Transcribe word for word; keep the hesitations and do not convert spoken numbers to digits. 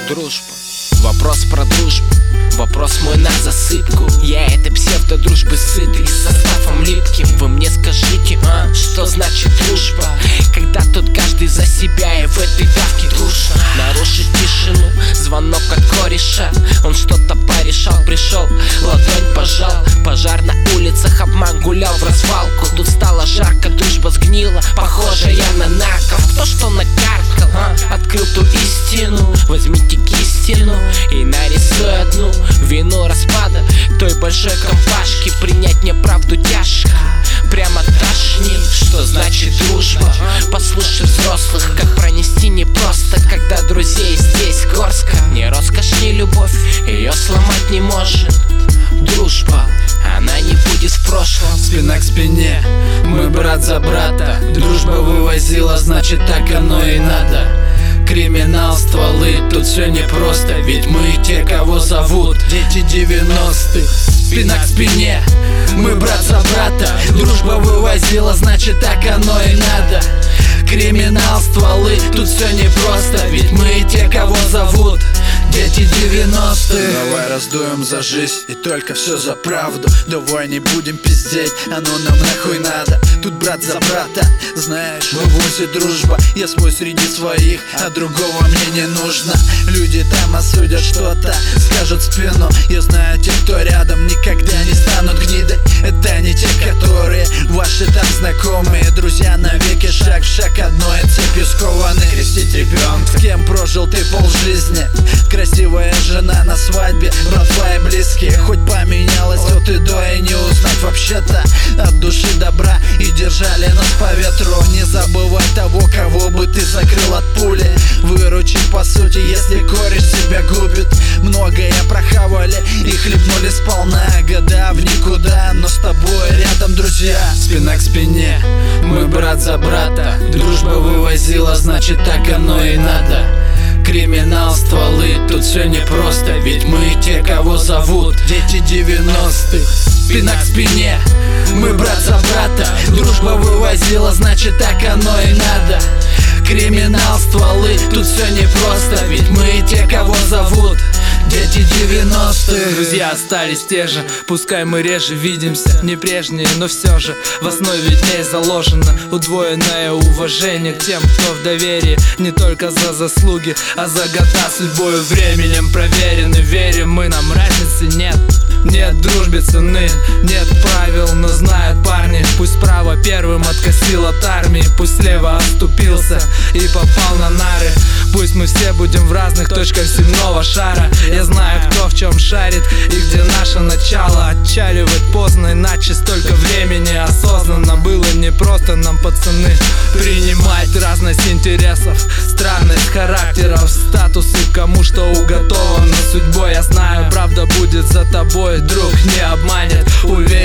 Дружба, вопрос про дружбу, вопрос мой на засыпку. Я этой псевдо-дружбы сытый, с составом липким. Вы мне скажите, а, что значит дружба? Когда тут каждый за себя и в этой давке дружно. Нарушить тишину, звонок от кореша. Он что-то порешал, пришел, ладонь пожал. Пожар на улицах, обман гулял в развалку. Тут стало жарко, дружба сгнила, похожая на нарков. То, что накаркал, а, открыл ту истину. Возьмите кистину и нарисуй одну вину распада той большой компашки. Принять неправду тяжко, прямо тошнит. Что значит дружба? Послушай взрослых, как пронести непросто, когда друзей здесь горстка. Ни роскошь, ни любовь ее сломать не может. Дружба, она не будет в прошлом. Спина к спине, мы брат за брата. Дружба вывозила, значит так оно и надо. Криминал, стволы, тут все непросто. Ведь мы те, кого зовут дети девяностых. Спина к спине, мы брат за брата. Дружба вывозила, значит так оно и надо. Криминал, стволы, тут все непросто. Ведь мы те, кого зовут дети девяностых. Давай раздуем за жизнь и только все за правду. Давай не будем пиздеть, оно нам нахуй надо. Тут брат за брата, знаешь, вывозит дружба. Я свой среди своих, а другого мне не нужно. Люди там осудят что-то, скажут в спину. Я знаю, те, кто рядом, никогда не станут гнидой. Это не те, которые ваши там знакомые. Друзья навеки, шаг в шаг, одной цепью скованы. Крестить ребенка, с кем прожил ты полжизни. Красивая жена на свадьбе, братва и близкие. Хоть поменялось от и до, и не узнать вообще-то. От души добра и держали нас по ветру. Не забывай того, кого бы ты закрыл от пули. Выручить по сути, если кореш себя губит. Многое прохавали и хлебнули сполна. Года в никуда, но с тобой рядом друзья. Спина к спине, мы брат за брата. Дружба вывозила, значит так оно и надо. Криминал, стволы, тут все непросто. Ведь мы те, кого зовут дети девяностых. Спина к спине, мы брат за брата. Дружба вывозила, значит так оно и надо. Криминал, стволы, тут все непросто. Ведь мы те, кого зовут дети девяностых. Друзья остались те же, пускай мы реже видимся. Не прежние, но все же в основе дней заложено удвоенное уважение к тем, кто в доверии. Не только за заслуги, а за года судьбою временем проверены. Верим мы, нам разницы нет. Нет дружбе цены, нет правил, но знают парни. Пусть справа первым откосил от армии, пусть слева отступился и попал на нары. Пусть мы все будем в разных точках земного шара. Я знаю, кто в чем шарит и где наше начало. Отчаливать поздно, иначе столько времени осознанно было непросто нам, пацаны, принимать разность интересов, странность характеров, статусы, кому что уготовано судьбой. Я знаю, правда будет за тобой, друг не обманет. Уверен,